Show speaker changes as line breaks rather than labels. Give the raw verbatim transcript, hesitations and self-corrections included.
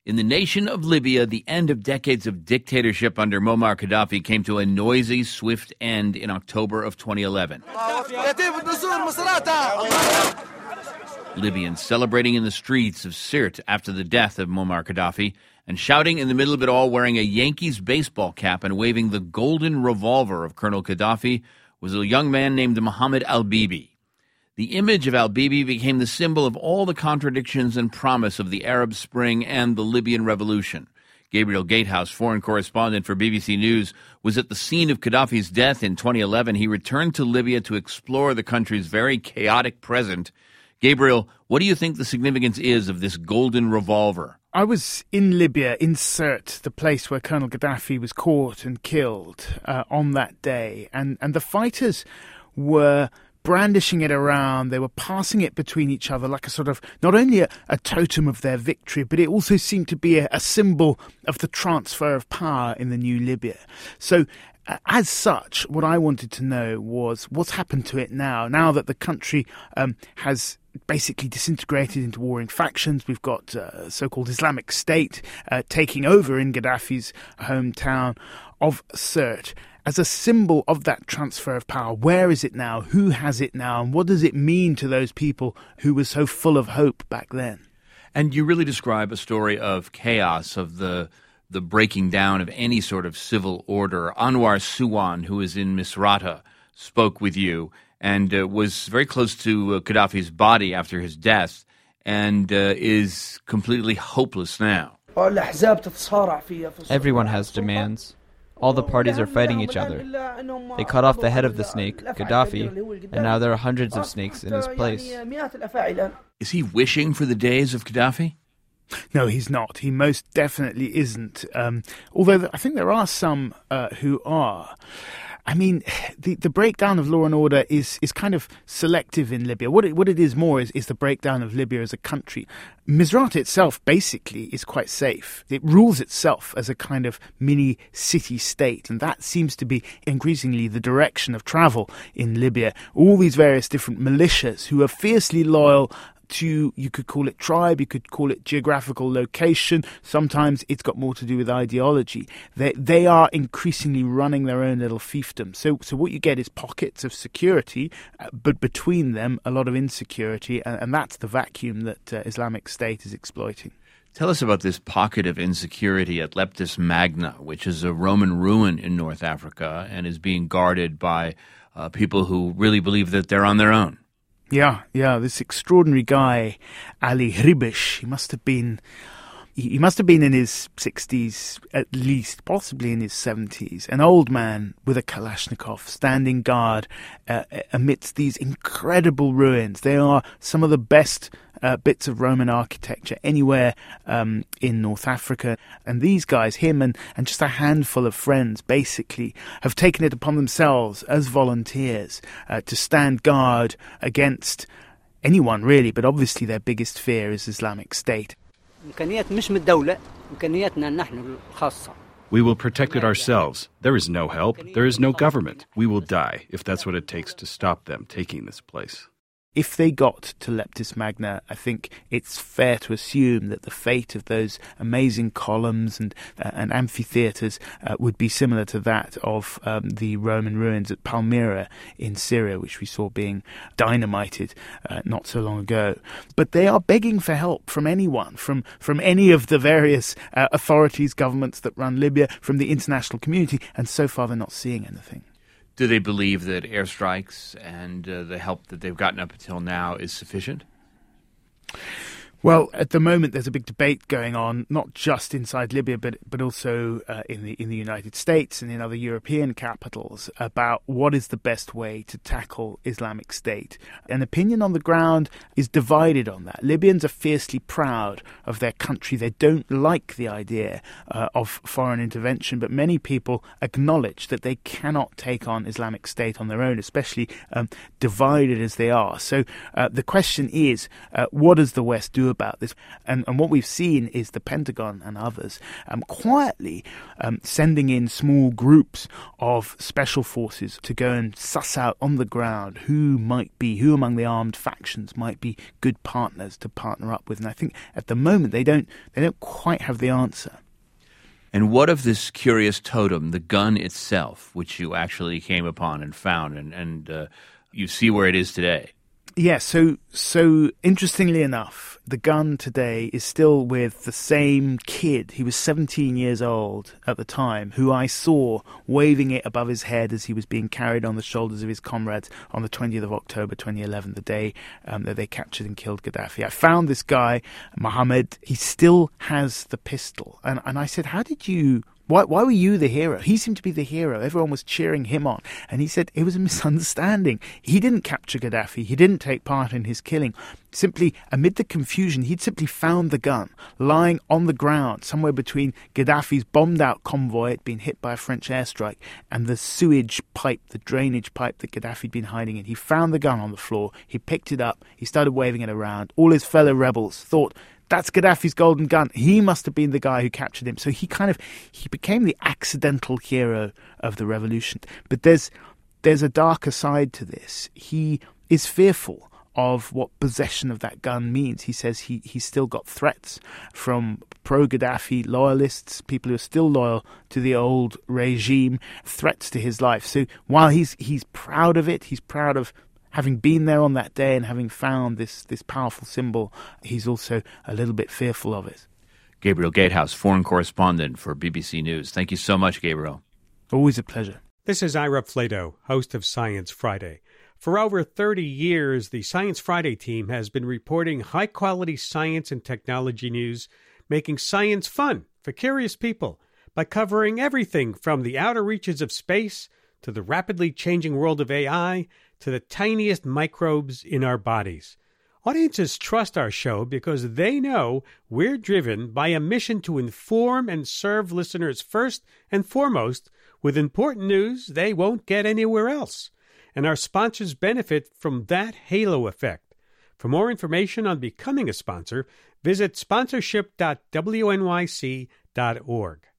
In the nation of Libya, the end of decades of dictatorship under Muammar Gaddafi came to a noisy, swift end in October of twenty eleven. Libyans celebrating in the streets of Sirte after the death of Muammar Gaddafi and shouting in the middle of it all, wearing a Yankees baseball cap and waving the golden revolver of Colonel Gaddafi, was a young man named Mohammed al-Bibi. The image of al-Bibi became the symbol of all the contradictions and promise of the Arab Spring and the Libyan Revolution. Gabriel Gatehouse, foreign correspondent for B B C News, was at the scene of Gaddafi's death in twenty eleven. He returned to Libya to explore the country's very chaotic present. Gabriel, what do you think the significance is of this golden revolver?
I was in Libya, in Sirte, the place where Colonel Gaddafi was caught and killed uh, on that day. And, and the fighters were brandishing it around. They were passing it between each other like a sort of, not only a, a totem of their victory, but it also seemed to be a, a symbol of the transfer of power in the new Libya. So uh, as such, what I wanted to know was what's happened to it now, now that the country um, has basically disintegrated into warring factions. We've got uh, so-called Islamic State uh, taking over in Gaddafi's hometown of Sirte. As a symbol of that transfer of power, where is it now? Who has it now? And what does it mean to those people who were so full of hope back then?
And you really describe a story of chaos, of the the breaking down of any sort of civil order. Anwar Suwan, who is in Misrata, spoke with you and uh, was very close to uh, Gaddafi's body after his death and uh, is completely hopeless now.
Everyone has demands. All the parties are fighting each other. They cut off the head of the snake, Gaddafi, and now there are hundreds of snakes in his place.
Is he wishing for the days of Gaddafi?
No, he's not. He most definitely isn't. Um, although I think there are some uh, who are. I mean, the, the breakdown of law and order is, is kind of selective in Libya. What it, what it is more is, is the breakdown of Libya as a country. Misrata itself basically is quite safe. It rules itself as a kind of mini city-state, and that seems to be increasingly the direction of travel in Libya. All these various different militias who are fiercely loyal to, you could call it tribe, you could call it geographical location. Sometimes it's got more to do with ideology. They they are increasingly running their own little fiefdom. So so what you get is pockets of security, uh, but between them a lot of insecurity, and, and that's the vacuum that uh, Islamic State is exploiting.
Tell us about this pocket of insecurity at Leptis Magna, which is a Roman ruin in North Africa and is being guarded by uh, people who really believe that they're on their own.
Yeah, yeah, this extraordinary guy, Ali Hribish, he must have been, he must have been in his sixties at least, possibly in his seventies, an old man with a Kalashnikov standing guard uh, amidst these incredible ruins. They are some of the best uh, bits of Roman architecture anywhere um, in North Africa. And these guys, him and, and just a handful of friends, basically have taken it upon themselves as volunteers uh, to stand guard against anyone, really. But obviously their biggest fear is Islamic State.
We will protect it ourselves. There is no help. There is no government. We will die if that's what it takes to stop them taking this place.
If they got to Leptis Magna, I think it's fair to assume that the fate of those amazing columns and uh, and amphitheatres uh, would be similar to that of um, the Roman ruins at Palmyra in Syria, which we saw being dynamited uh, not so long ago. But they are begging for help from anyone, from, from any of the various uh, authorities, governments that run Libya, from the international community, and so far they're not seeing anything.
Do they believe that airstrikes and uh, the help that they've gotten up until now is sufficient?
Well, at the moment, there's a big debate going on, not just inside Libya, but but also uh, in the in the United States and in other European capitals about what is the best way to tackle Islamic State. An opinion on the ground is divided on that. Libyans are fiercely proud of their country. They don't like the idea uh, of foreign intervention, but many people acknowledge that they cannot take on Islamic State on their own, especially um, divided as they are. So uh, the question is, uh, what does the West do about this. And, and what we've seen is the Pentagon and others um, quietly um, sending in small groups of special forces to go and suss out on the ground who might be, who among the armed factions might be good partners to partner up with. And I think at the moment they don't they don't quite have the answer.
And what of this curious totem, the gun itself, which you actually came upon and found, and, and uh, you see where it is today?
Yeah, so so interestingly enough, the gun today is still with the same kid. He was seventeen years old at the time, who I saw waving it above his head as he was being carried on the shoulders of his comrades on the twentieth of October twenty eleven, the day um, that they captured and killed Gaddafi. I found this guy, Mohammed. He still has the pistol. And, and I said, how did you... Why, why were you the hero? He seemed to be the hero. Everyone was cheering him on. And he said it was a misunderstanding. He didn't capture Gaddafi. He didn't take part in his killing. Simply, amid the confusion, he'd simply found the gun lying on the ground somewhere between Gaddafi's bombed-out convoy, it'd been hit by a French airstrike, and the sewage pipe, the drainage pipe that Gaddafi'd been hiding in. He found the gun on the floor. He picked it up. He started waving it around. All his fellow rebels thought, that's Gaddafi's golden gun. He must have been the guy who captured him. So he kind of, he became the accidental hero of the revolution. But there's there's a darker side to this. He is fearful of what possession of that gun means. He says he, he's still got threats from pro-Gaddafi loyalists, people who are still loyal to the old regime, threats to his life. So while he's he's proud of it, he's proud of having been there on that day and having found this, this powerful symbol, he's also a little bit fearful of it.
Gabriel Gatehouse, foreign correspondent for B B C News. Thank you so much, Gabriel.
Always a pleasure.
This is Ira Flato, host of Science Friday. For over thirty years, the Science Friday team has been reporting high-quality science and technology news, making science fun for curious people by covering everything from the outer reaches of space to the rapidly changing world of A I to the tiniest microbes in our bodies. Audiences trust our show because they know we're driven by a mission to inform and serve listeners first and foremost with important news they won't get anywhere else. And our sponsors benefit from that halo effect. For more information on becoming a sponsor, visit sponsorship dot w n y c dot org.